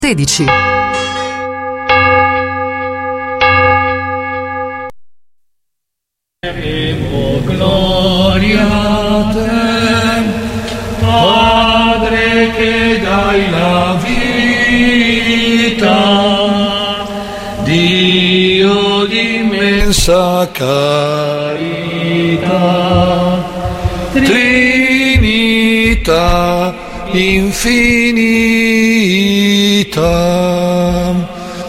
16. Gloria a te, Padre che dai la vita, Dio di immensa carità, Trinità infinita.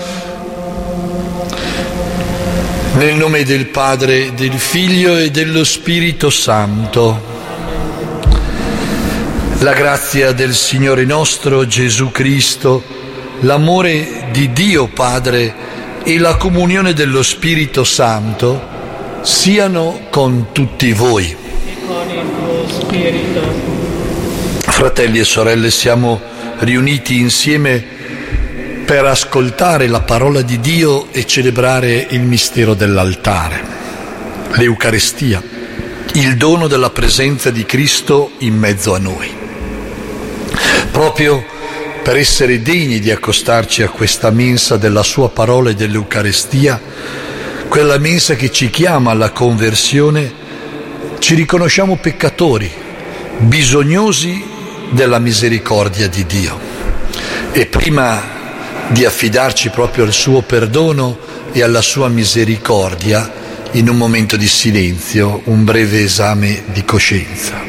Nel nome del Padre, del Figlio e dello Spirito Santo. La grazia del Signore nostro Gesù Cristo, l'amore di Dio Padre e la comunione dello Spirito Santo siano con tutti voi. E con il tuo spirito. Fratelli e sorelle, siamo riuniti insieme per ascoltare la parola di Dio e celebrare il mistero dell'altare, l'Eucarestia, il dono della presenza di Cristo in mezzo a noi. Proprio per essere degni di accostarci a questa mensa della sua parola e dell'Eucarestia, quella mensa che ci chiama alla conversione, ci riconosciamo peccatori, bisognosi della misericordia di Dio. E prima di affidarci proprio al suo perdono e alla sua misericordia, in un momento di silenzio, un breve esame di coscienza.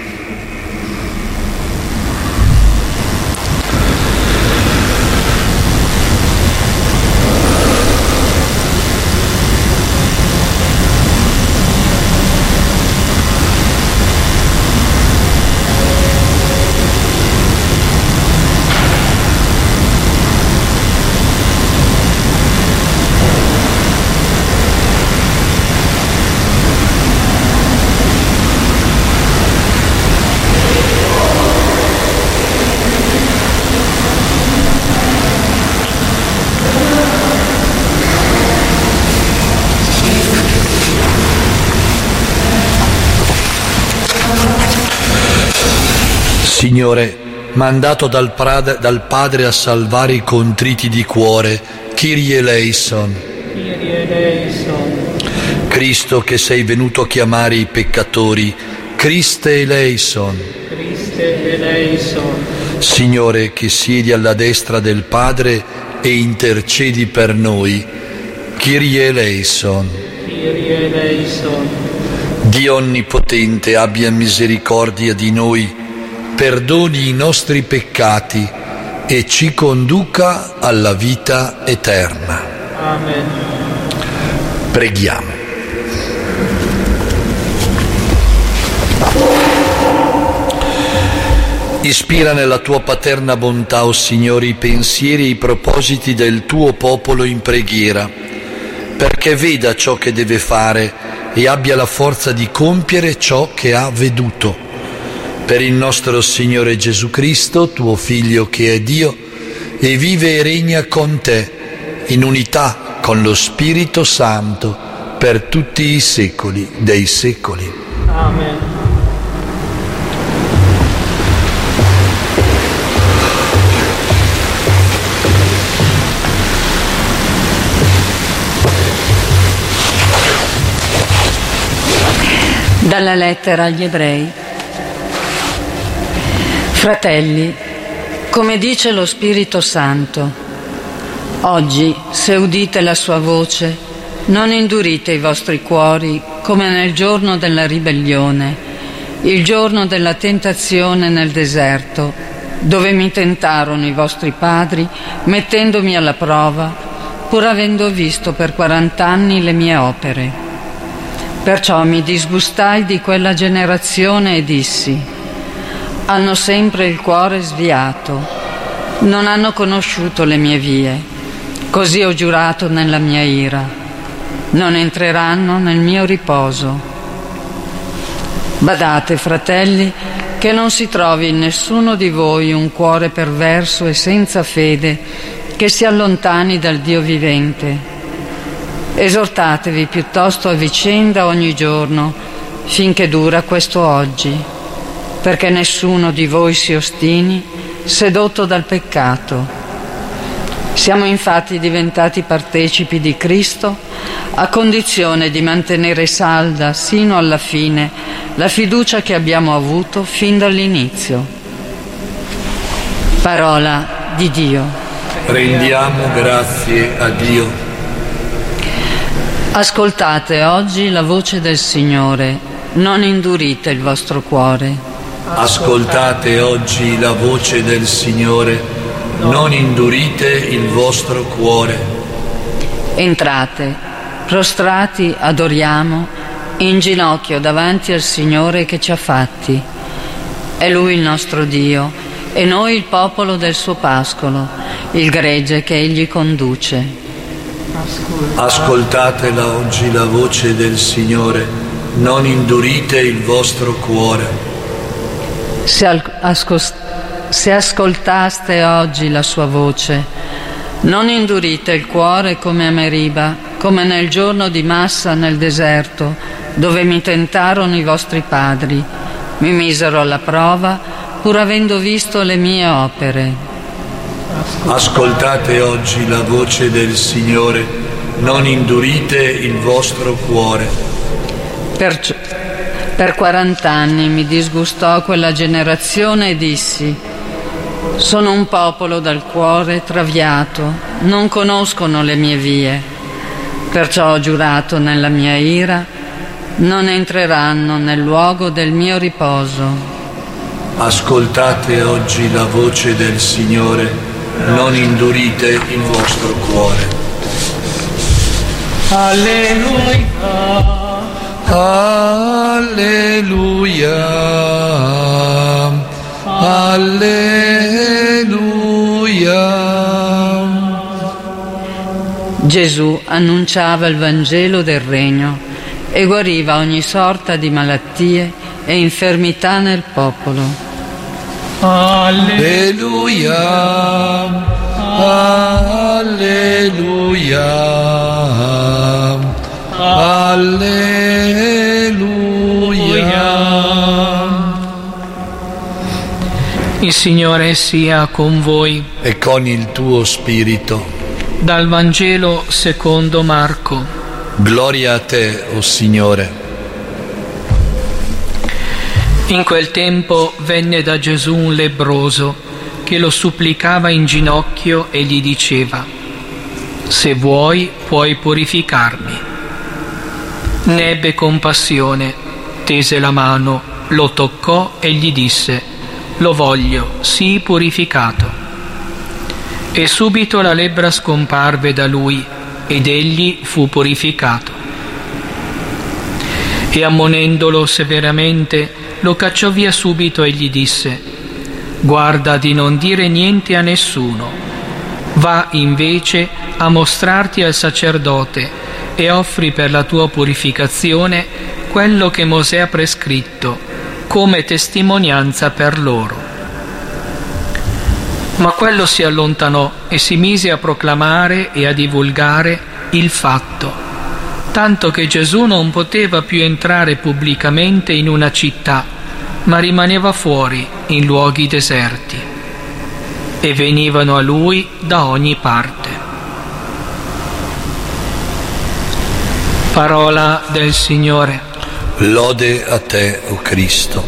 Signore, mandato dal Padre a salvare i contriti di cuore, Kyrie eleison. Kyrie eleison. Cristo che sei venuto a chiamare i peccatori, Christe eleison. Christe eleison. Signore che siedi alla destra del Padre e intercedi per noi, Kyrie eleison. Kyrie eleison. Dio Onnipotente abbia misericordia di noi, perdoni i nostri peccati e ci conduca alla vita eterna. Amen. Preghiamo. Ispira nella tua paterna bontà, o Signore, i pensieri e i propositi del tuo popolo in preghiera, perché veda ciò che deve fare e abbia la forza di compiere ciò che ha veduto. Per il nostro Signore Gesù Cristo, tuo Figlio che è Dio e vive e regna con te, in unità con lo Spirito Santo, per tutti i secoli dei secoli. Amen. Dalla lettera agli Ebrei. Fratelli, come dice lo Spirito Santo, oggi, se udite la sua voce, non indurite i vostri cuori come nel giorno della ribellione, il giorno della tentazione nel deserto, dove mi tentarono i vostri padri, mettendomi alla prova, pur avendo visto per 40 anni le mie opere. Perciò mi disgustai di quella generazione e dissi: hanno sempre il cuore sviato, non hanno conosciuto le mie vie, così ho giurato nella mia ira, non entreranno nel mio riposo. Badate, fratelli, che non si trovi in nessuno di voi un cuore perverso e senza fede che si allontani dal Dio vivente. Esortatevi piuttosto a vicenda ogni giorno, finché dura questo oggi, perché nessuno di voi si ostini sedotto dal peccato. Siamo infatti diventati partecipi di Cristo a condizione di mantenere salda sino alla fine la fiducia che abbiamo avuto fin dall'inizio. Parola di Dio. Rendiamo grazie a Dio. Ascoltate oggi la voce del Signore, non indurite il vostro cuore. Ascoltate oggi la voce del Signore, non indurite il vostro cuore. Entrate, prostrati adoriamo, in ginocchio davanti al Signore che ci ha fatti. È Lui il nostro Dio e noi il popolo del suo pascolo, il gregge che Egli conduce. Ascoltatela oggi la voce del Signore, non indurite il vostro cuore. Se ascoltaste oggi la sua voce, non indurite il cuore come a Meriba, come nel giorno di Massa nel deserto, dove mi tentarono i vostri padri, mi misero alla prova, pur avendo visto le mie opere. Ascoltate oggi la voce del Signore, non indurite il vostro cuore. Per 40 anni mi disgustò quella generazione e dissi: sono un popolo dal cuore traviato, non conoscono le mie vie. Perciò ho giurato nella mia ira, non entreranno nel luogo del mio riposo. Ascoltate oggi la voce del Signore, non indurite il vostro cuore. Alleluia. Alleluia, alleluia. Gesù annunciava il Vangelo del Regno e guariva ogni sorta di malattie e infermità nel popolo. Alleluia, alleluia. Alleluia. Il Signore sia con voi. E con il tuo spirito. Dal Vangelo secondo Marco. Gloria a te, o Signore. In quel tempo venne da Gesù un lebbroso che lo supplicava in ginocchio e gli diceva: se vuoi, puoi purificarmi. Ne ebbe compassione, tese la mano, lo toccò e gli disse: lo voglio, sii purificato. E subito la lebbra scomparve da lui ed egli fu purificato. E ammonendolo severamente lo cacciò via subito e gli disse: guarda di non dire niente a nessuno, va invece a mostrarti al sacerdote e offri per la tua purificazione quello che Mosè ha prescritto come testimonianza per loro. Ma quello si allontanò e si mise a proclamare e a divulgare il fatto, tanto che Gesù non poteva più entrare pubblicamente in una città, ma rimaneva fuori in luoghi deserti. E venivano a lui da ogni parte. Parola del Signore. Lode a te, o Cristo.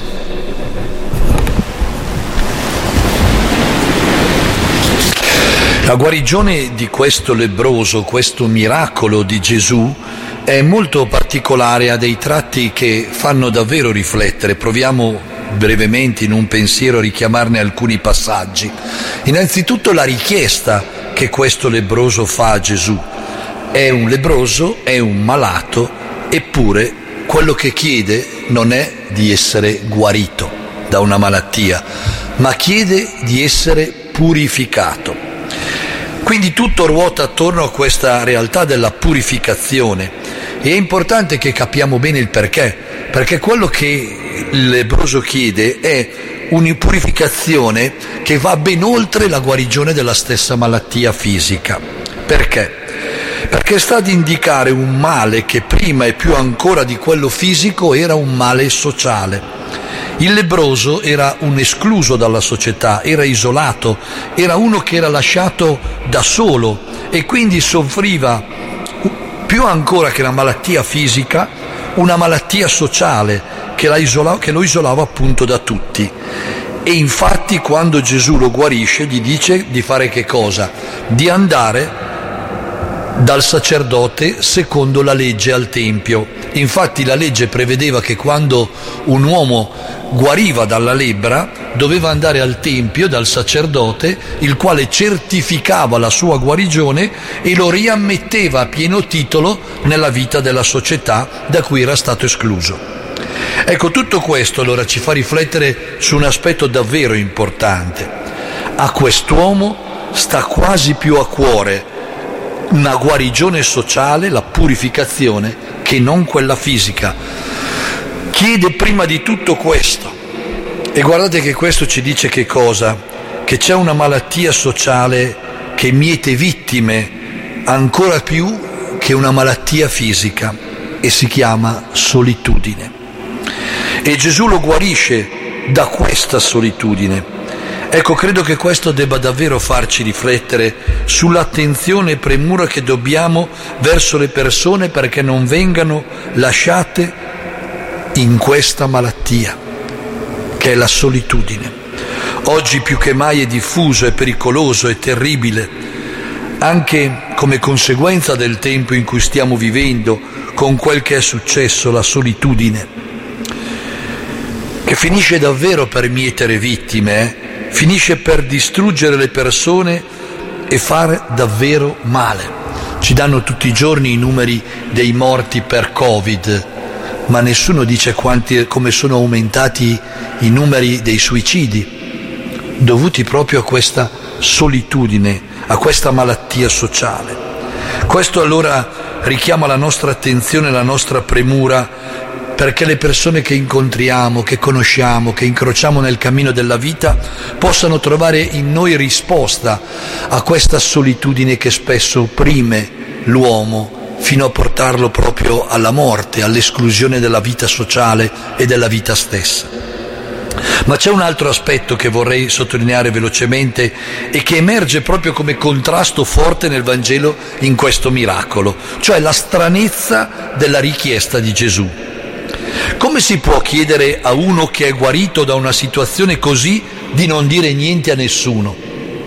La guarigione di questo lebbroso, questo miracolo di Gesù, è molto particolare, ha dei tratti che fanno davvero riflettere. Proviamo brevemente in un pensiero a richiamarne alcuni passaggi. Innanzitutto la richiesta che questo lebbroso fa a Gesù. È un lebbroso, è un malato, eppure quello che chiede non è di essere guarito da una malattia, ma chiede di essere purificato. Quindi tutto ruota attorno a questa realtà della purificazione e è importante che capiamo bene il perché quello che il lebbroso chiede è una purificazione che va ben oltre la guarigione della stessa malattia fisica. Perché? Perché sta ad indicare un male che prima e più ancora di quello fisico era un male sociale. Il lebbroso era un escluso dalla società, era isolato, era uno che era lasciato da solo e quindi soffriva più ancora che la malattia fisica, una malattia sociale che lo isolava appunto da tutti. E infatti quando Gesù lo guarisce gli dice di fare che cosa? Di andare dal sacerdote secondo la legge al Tempio. Infatti la legge prevedeva che quando un uomo guariva dalla lebbra doveva andare al Tempio dal sacerdote, il quale certificava la sua guarigione e lo riammetteva a pieno titolo nella vita della società da cui era stato escluso. Ecco, tutto questo allora ci fa riflettere su un aspetto davvero importante. A quest'uomo sta quasi più a cuore una guarigione sociale, la purificazione, che non quella fisica. Chiede prima di tutto questo. E guardate che questo ci dice che cosa? Che c'è una malattia sociale che miete vittime ancora più che una malattia fisica e si chiama solitudine. E Gesù lo guarisce da questa solitudine. Ecco, credo che questo debba davvero farci riflettere sull'attenzione e premura che dobbiamo verso le persone perché non vengano lasciate in questa malattia, che è la solitudine. Oggi più che mai è diffuso, è pericoloso, è terribile, anche come conseguenza del tempo in cui stiamo vivendo, con quel che è successo, la solitudine, che finisce davvero per mietere vittime, finisce per distruggere le persone e fare davvero male. Ci danno tutti i giorni i numeri dei morti per Covid, ma nessuno dice come sono aumentati i numeri dei suicidi, dovuti proprio a questa solitudine, a questa malattia sociale. Questo allora richiama la nostra attenzione, la nostra premura, perché le persone che incontriamo, che conosciamo, che incrociamo nel cammino della vita possano trovare in noi risposta a questa solitudine che spesso opprime l'uomo fino a portarlo proprio alla morte, all'esclusione della vita sociale e della vita stessa. Ma c'è un altro aspetto che vorrei sottolineare velocemente e che emerge proprio come contrasto forte nel Vangelo in questo miracolo, cioè la stranezza della richiesta di Gesù. Come si può chiedere a uno che è guarito da una situazione così di non dire niente a nessuno?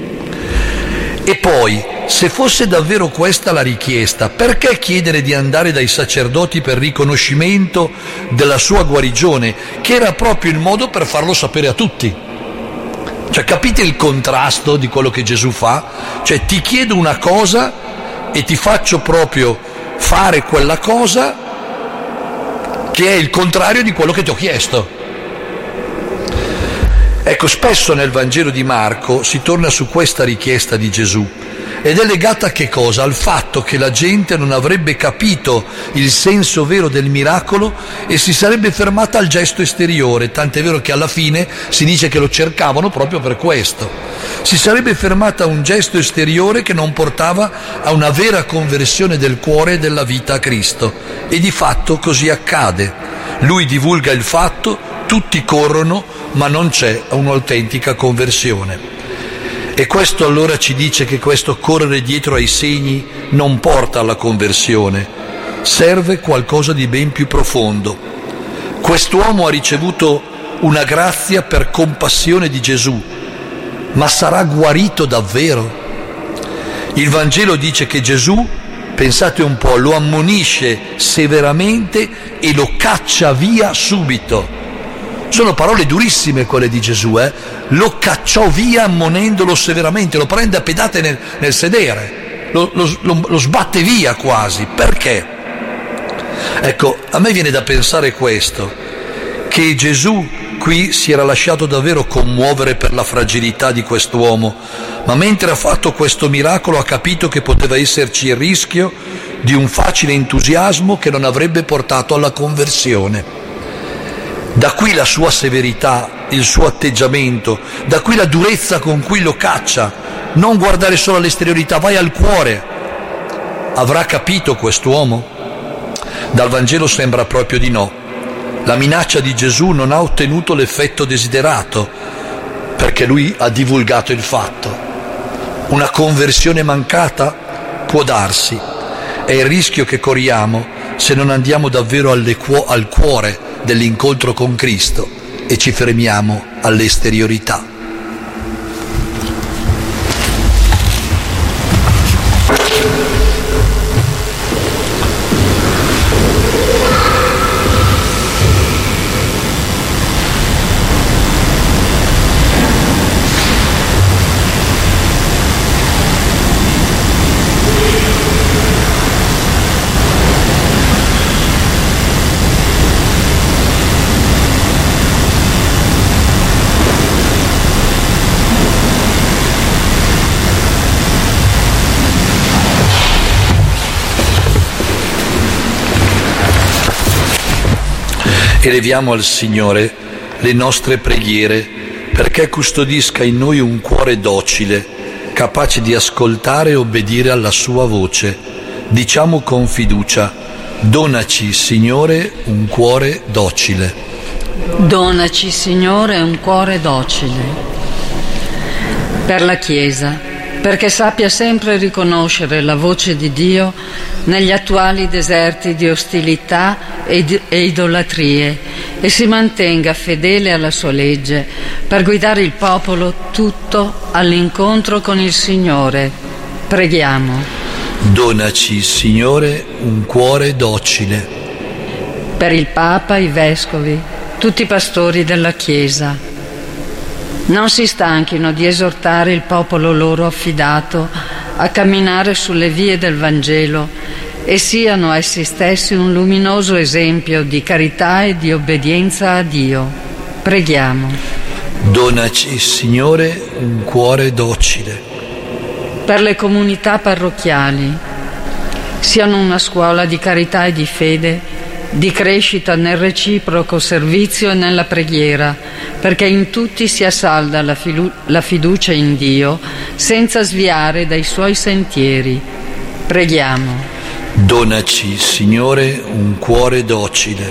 E poi, se fosse davvero questa la richiesta, perché chiedere di andare dai sacerdoti per riconoscimento della sua guarigione, che era proprio il modo per farlo sapere a tutti? Cioè, capite il contrasto di quello che Gesù fa? Cioè, ti chiedo una cosa e ti faccio proprio fare quella cosa che è il contrario di quello che ti ho chiesto. Ecco, spesso nel Vangelo di Marco si torna su questa richiesta di Gesù ed è legata a che cosa? Al fatto che la gente non avrebbe capito il senso vero del miracolo e si sarebbe fermata al gesto esteriore, tant'è vero che alla fine si dice che lo cercavano proprio per questo. Si sarebbe fermata a un gesto esteriore che non portava a una vera conversione del cuore e della vita a Cristo. E di fatto così accade. Lui divulga il fatto, tutti corrono, ma non c'è un'autentica conversione. E questo allora ci dice che questo correre dietro ai segni non porta alla conversione, serve qualcosa di ben più profondo. Quest'uomo ha ricevuto una grazia per compassione di Gesù, ma sarà guarito davvero? Il Vangelo dice che Gesù, pensate un po', lo ammonisce severamente e lo caccia via subito. Sono parole durissime quelle di Gesù, Lo cacciò via ammonendolo severamente, lo prende a pedate nel sedere, lo sbatte via quasi. Perché? Ecco, a me viene da pensare questo, che Gesù qui si era lasciato davvero commuovere per la fragilità di quest'uomo, ma mentre ha fatto questo miracolo ha capito che poteva esserci il rischio di un facile entusiasmo che non avrebbe portato alla conversione. Da qui la sua severità, il suo atteggiamento, da qui la durezza con cui lo caccia. Non guardare solo all'esteriorità, vai al cuore. Avrà capito quest'uomo? Dal Vangelo sembra proprio di no. La minaccia di Gesù non ha ottenuto l'effetto desiderato, perché lui ha divulgato il fatto. Una conversione mancata può darsi, è il rischio che corriamo se non andiamo davvero al cuore dell'incontro con Cristo e ci fermiamo all'esteriorità. Eleviamo al Signore le nostre preghiere perché custodisca in noi un cuore docile, capace di ascoltare e obbedire alla sua voce. Diciamo con fiducia: donaci, Signore, un cuore docile. Donaci, Signore, un cuore docile. Per la Chiesa, perché sappia sempre riconoscere la voce di Dio negli attuali deserti di ostilità e idolatrie e si mantenga fedele alla sua legge per guidare il popolo tutto all'incontro con il Signore. Preghiamo. Donaci, Signore, un cuore docile. Per il Papa, i Vescovi, tutti i pastori della Chiesa, non si stanchino di esortare il popolo loro affidato a camminare sulle vie del Vangelo e siano essi stessi un luminoso esempio di carità e di obbedienza a Dio. Preghiamo. Donaci, Signore, un cuore docile. Per le comunità parrocchiali, siano una scuola di carità e di fede, di crescita nel reciproco servizio e nella preghiera, perché in tutti sia salda la fiducia in Dio, senza sviare dai suoi sentieri. Preghiamo. Donaci, Signore, un cuore docile.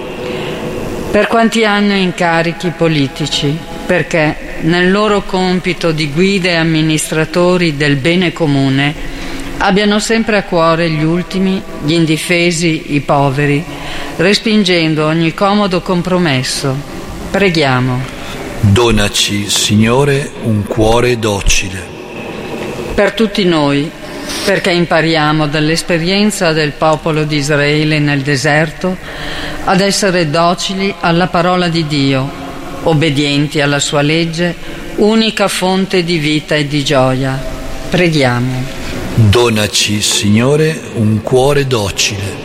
Per quanti hanno incarichi politici, perché nel loro compito di guide e amministratori del bene comune abbiano sempre a cuore gli ultimi, gli indifesi, i poveri, respingendo ogni comodo compromesso. Preghiamo. Donaci, Signore, un cuore docile. Per tutti noi, perché impariamo dall'esperienza del popolo di Israele nel deserto ad essere docili alla parola di Dio, obbedienti alla sua legge, unica fonte di vita e di gioia. Preghiamo. Donaci, Signore, un cuore docile.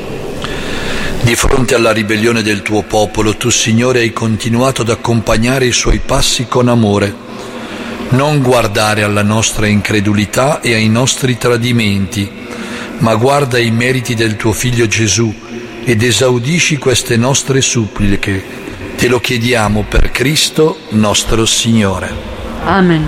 Di fronte alla ribellione del tuo popolo, tu, Signore, hai continuato ad accompagnare i suoi passi con amore. Non guardare alla nostra incredulità e ai nostri tradimenti, ma guarda ai meriti del tuo Figlio Gesù ed esaudisci queste nostre suppliche. Te lo chiediamo per Cristo nostro Signore. Amen.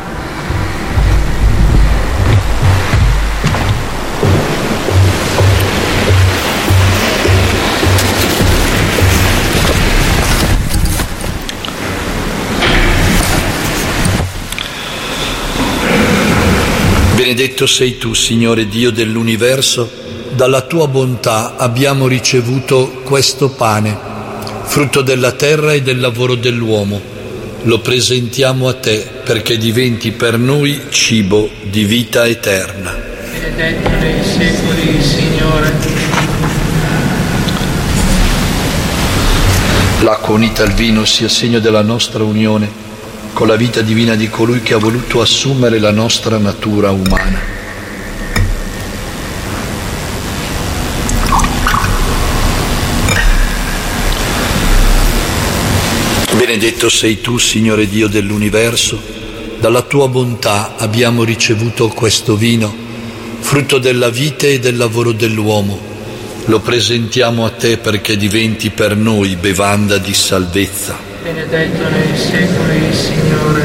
Benedetto sei tu, Signore Dio dell'universo, dalla tua bontà abbiamo ricevuto questo pane, frutto della terra e del lavoro dell'uomo. Lo presentiamo a te perché diventi per noi cibo di vita eterna. Benedetto nei secoli, Signore. L'acqua unita al vino sia segno della nostra unione con la vita divina di colui che ha voluto assumere la nostra natura umana. Benedetto sei tu, Signore Dio dell'universo, dalla tua bontà abbiamo ricevuto questo vino, frutto della vite e del lavoro dell'uomo. Lo presentiamo a te perché diventi per noi bevanda di salvezza. Benedetto nei secoli, Signore.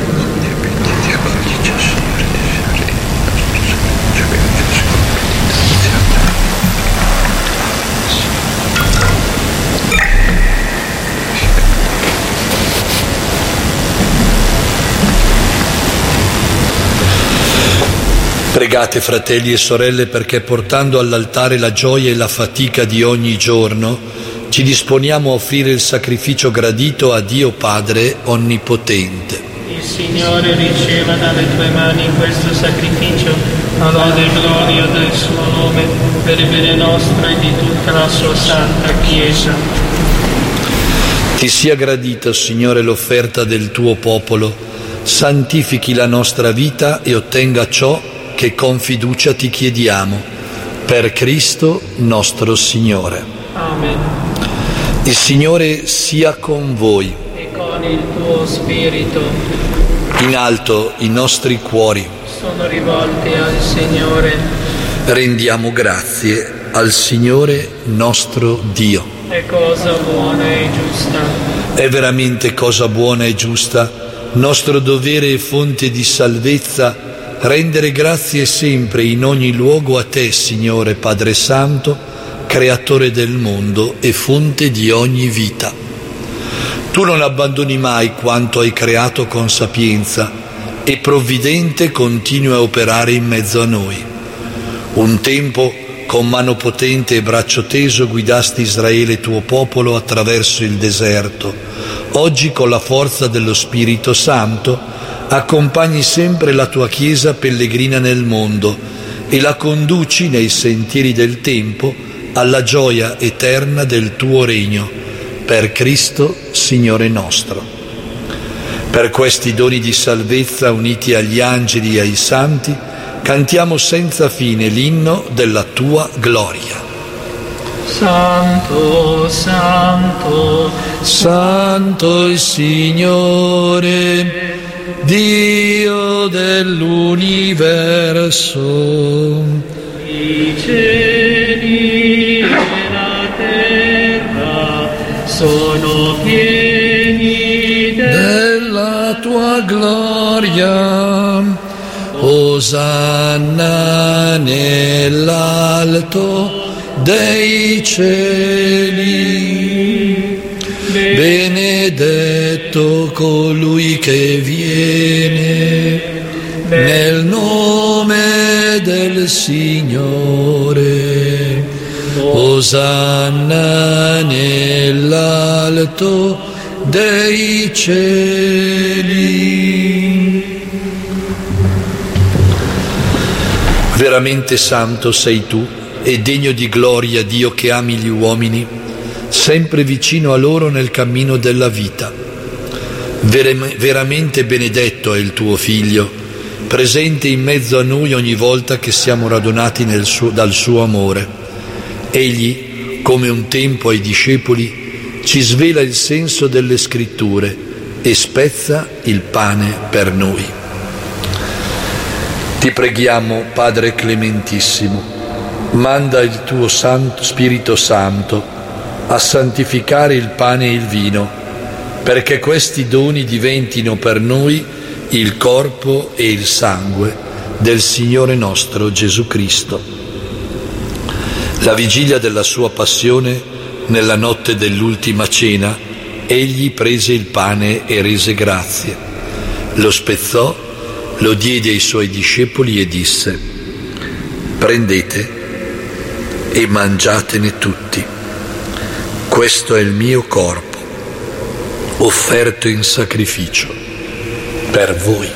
Pregate, fratelli e sorelle, perché portando all'altare la gioia e la fatica di ogni giorno, ci disponiamo a offrire il sacrificio gradito a Dio Padre Onnipotente. Il Signore riceva dalle tue mani questo sacrificio, a lode e gloria del suo nome, per il bene nostro e di tutta la sua santa Chiesa. Ti sia gradita, Signore, l'offerta del tuo popolo, santifichi la nostra vita e ottenga ciò che con fiducia ti chiediamo, per Cristo nostro Signore. Amen. Il Signore sia con voi. E con il tuo spirito. In alto i nostri cuori Sono rivolti al Signore. rendiamo grazie al Signore nostro Dio. È cosa buona e giusta. È veramente cosa buona e giusta, nostro dovere e fonte di salvezza, rendere grazie sempre in ogni luogo a te, Signore Padre Santo, Creatore del mondo e fonte di ogni vita. Tu non abbandoni mai quanto hai creato con sapienza e provvidente continui a operare in mezzo a noi. Un tempo, con mano potente e braccio teso, guidasti Israele tuo popolo attraverso il deserto. Oggi, con la forza dello Spirito Santo, accompagni sempre la tua Chiesa pellegrina nel mondo e la conduci nei sentieri del tempo alla gioia eterna del tuo regno, per Cristo Signore nostro. Per questi doni di salvezza, uniti agli angeli e ai santi, cantiamo senza fine l'inno della tua gloria. Santo, Santo, Santo il Signore, Dio dell'universo. i cieli e la terra sono pieni Della tua gloria, Osanna nell'alto dei cieli. Benedetto colui che viene nel nome del Signore. Osanna nell'alto dei cieli. Veramente santo sei tu e degno di gloria, Dio che ami gli uomini, sempre vicino a loro nel cammino della vita. Veramente benedetto è il tuo Figlio, presente in mezzo a noi ogni volta che siamo radunati dal suo amore. Egli, come un tempo ai discepoli, ci svela il senso delle Scritture e spezza il pane per noi. Ti preghiamo, Padre Clementissimo, manda il tuo Spirito Santo a santificare il pane e il vino, perché questi doni diventino per noi il corpo e il sangue del Signore nostro Gesù Cristo. La vigilia della sua passione, nella notte dell'ultima cena, egli prese il pane e rese grazie, lo spezzò, lo diede ai suoi discepoli e disse: prendete e mangiatene tutti. Questo è il mio corpo, offerto in sacrificio per voi.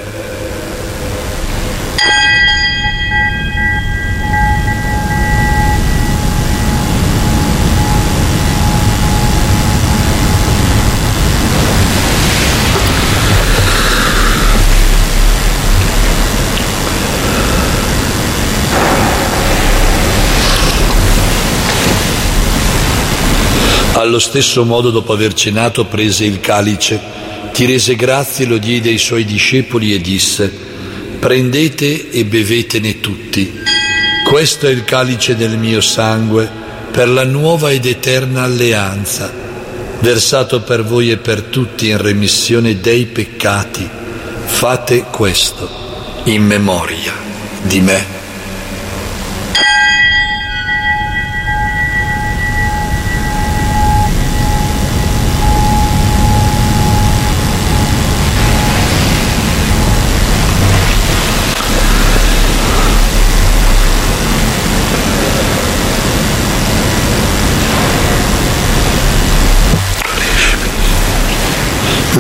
Allo stesso modo, dopo aver cenato, prese il calice, ti rese grazie, lo diede ai suoi discepoli e disse: prendete e bevetene tutti. Questo è il calice del mio sangue, per la nuova ed eterna alleanza, versato per voi e per tutti in remissione dei peccati. Fate questo in memoria di me.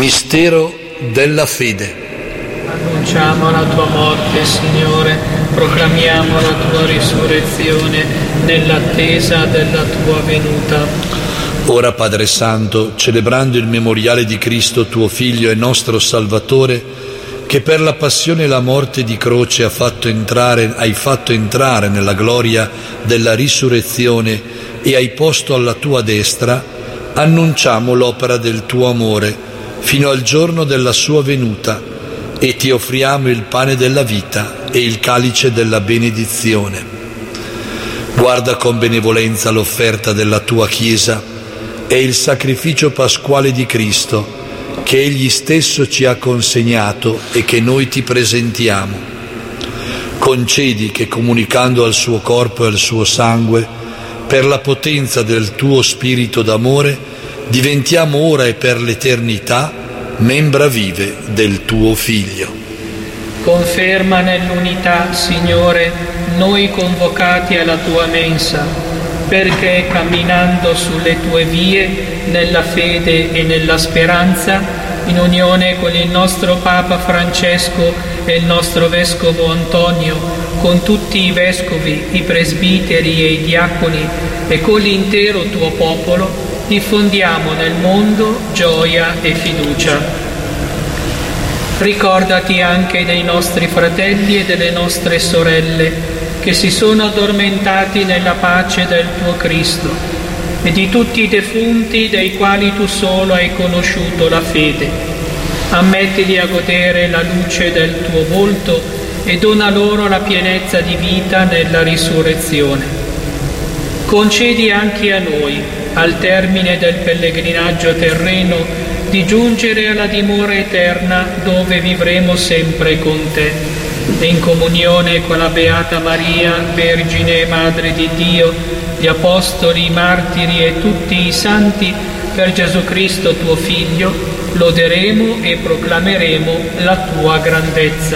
Mistero della fede. Annunciamo la tua morte, Signore, proclamiamo la tua risurrezione nell'attesa della tua venuta. Ora, Padre Santo, celebrando il memoriale di Cristo, tuo Figlio e nostro Salvatore, che per la passione e la morte di croce hai fatto entrare nella gloria della risurrezione e hai posto alla tua destra, annunciamo l'opera del tuo amore fino al giorno della sua venuta e ti offriamo il pane della vita e il calice della benedizione. Guarda con benevolenza l'offerta della tua Chiesa e il sacrificio pasquale di Cristo che Egli stesso ci ha consegnato e che noi ti presentiamo. Concedi che, comunicando al suo corpo e al suo sangue, per la potenza del tuo Spirito d'amore, diventiamo ora e per l'eternità membra vive del tuo Figlio. Conferma nell'unità, Signore, noi convocati alla tua mensa, perché camminando sulle tue vie, nella fede e nella speranza, in unione con il nostro Papa Francesco e il nostro Vescovo Antonio, con tutti i Vescovi, i Presbiteri e i Diaconi e con l'intero tuo popolo, diffondiamo nel mondo gioia e fiducia. Ricordati anche dei nostri fratelli e delle nostre sorelle che si sono addormentati nella pace del tuo Cristo e di tutti i defunti dei quali tu solo hai conosciuto la fede. Ammettili a godere la luce del tuo volto e dona loro la pienezza di vita nella risurrezione. Concedi anche a noi, al termine del pellegrinaggio terreno, di giungere alla dimora eterna dove vivremo sempre con te. E in comunione con la Beata Maria, Vergine e Madre di Dio, gli Apostoli, i Martiri e tutti i Santi, per Gesù Cristo tuo Figlio, loderemo e proclameremo la tua grandezza.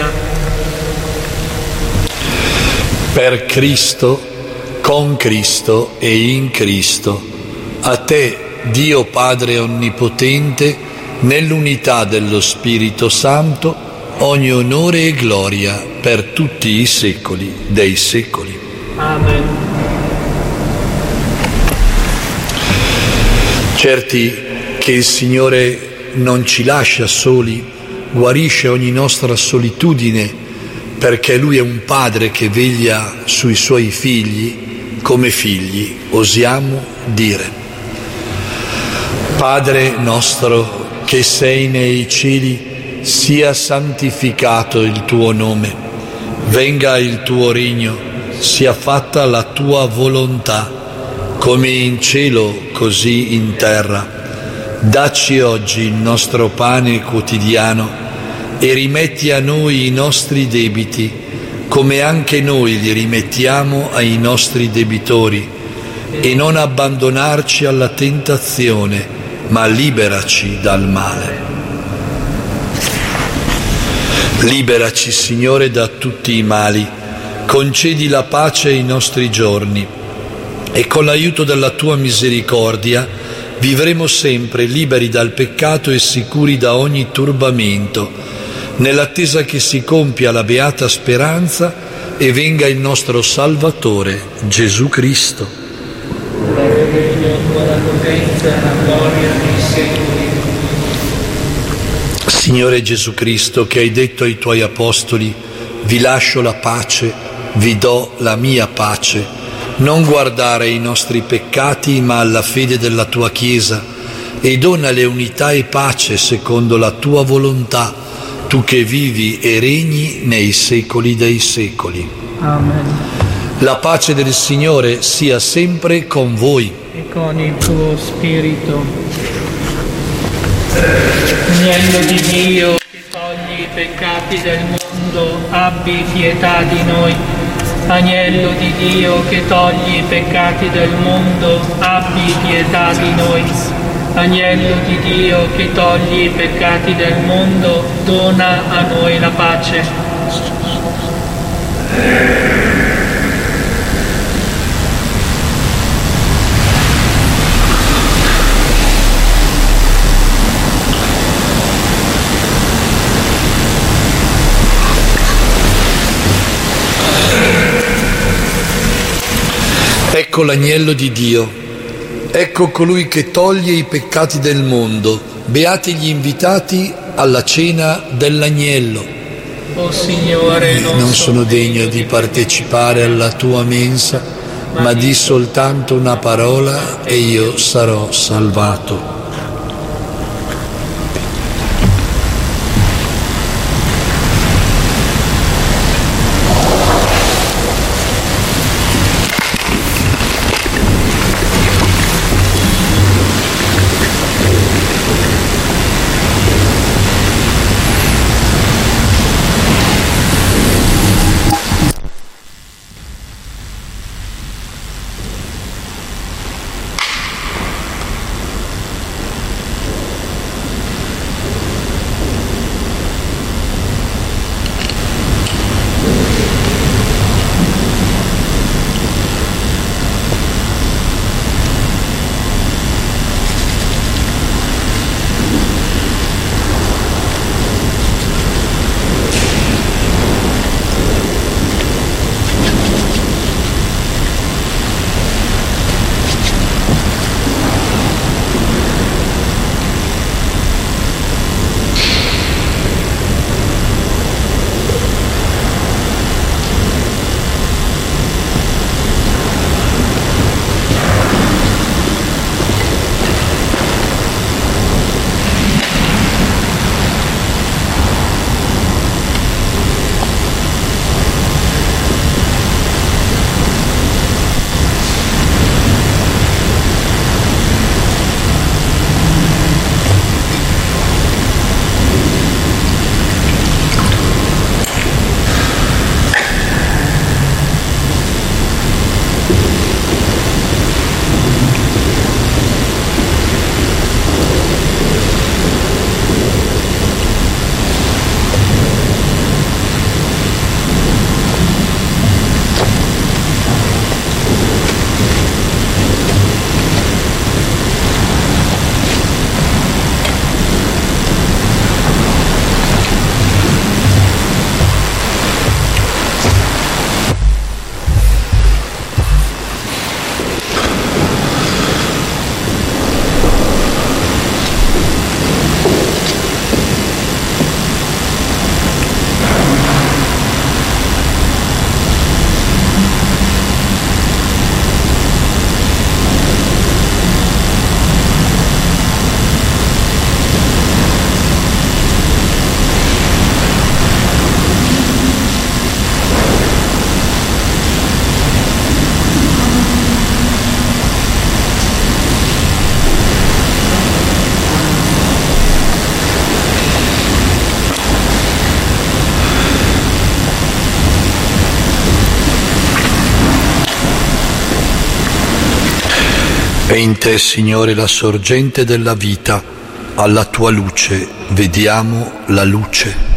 Per Cristo, con Cristo e in Cristo, a te, Dio Padre Onnipotente, nell'unità dello Spirito Santo, ogni onore e gloria per tutti i secoli dei secoli. Amen. Certi che il Signore non ci lascia soli, guarisce ogni nostra solitudine, perché Lui è un Padre che veglia sui Suoi figli, come figli osiamo dire. Padre nostro che sei nei cieli, sia santificato il tuo nome, venga il tuo regno, sia fatta la tua volontà, come in cielo così in terra. Dacci oggi il nostro pane quotidiano e rimetti a noi i nostri debiti, come anche noi li rimettiamo ai nostri debitori, e non abbandonarci alla tentazione, ma liberaci dal male. Liberaci, Signore, da tutti i mali, concedi la pace ai nostri giorni e con l'aiuto della tua misericordia vivremo sempre liberi dal peccato e sicuri da ogni turbamento, nell'attesa che si compia la beata speranza e venga il nostro Salvatore, Gesù Cristo. Signore Gesù Cristo, che hai detto ai tuoi apostoli: vi lascio la pace, vi do la mia pace, non guardare ai nostri peccati ma alla fede della tua Chiesa, e donale unità e pace secondo la tua volontà, tu che vivi e regni nei secoli dei secoli. Amen. La pace del Signore sia sempre con voi. E con il tuo spirito. Agnello di Dio, che togli i peccati del mondo, abbi pietà di noi. Agnello di Dio, che togli i peccati del mondo, abbi pietà di noi. Agnello di Dio, che togli i peccati del mondo, dona a noi la pace. Ecco l'agnello di Dio, ecco colui che toglie i peccati del mondo. Beati gli invitati alla cena dell'agnello. O Signore, Non sono degno di partecipare alla tua mensa, ma di soltanto una parola e io sarò salvato. È in te, Signore, la sorgente della vita, alla tua luce vediamo la luce.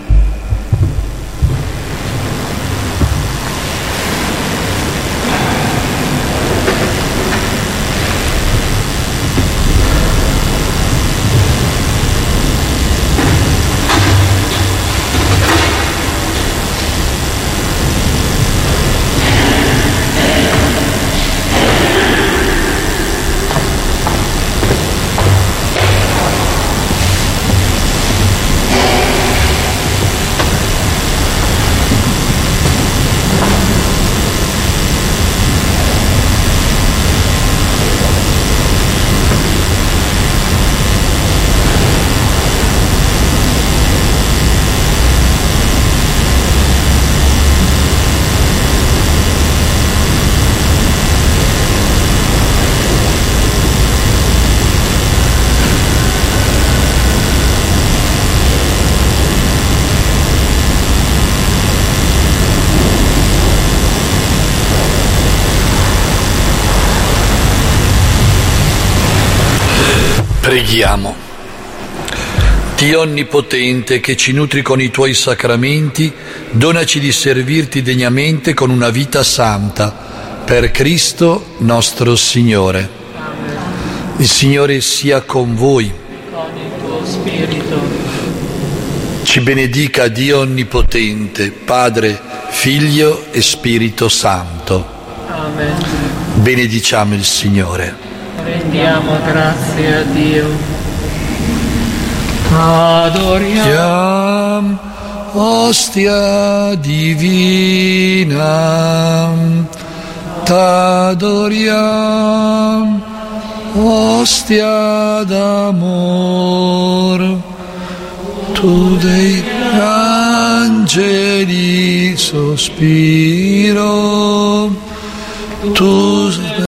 Preghiamo. Dio Onnipotente, che ci nutri con i Tuoi sacramenti, donaci di servirti degnamente con una vita santa, per Cristo nostro Signore. Il Signore sia con voi. Con il tuo spirito. Ci benedica Dio Onnipotente, Padre, Figlio e Spirito Santo. Amen. Benediciamo il Signore. Rendiamo grazie a Dio. Adoriamo. Ostia divina, t'adoriam, ostia d'amor, tu dei angeli sospiro, tu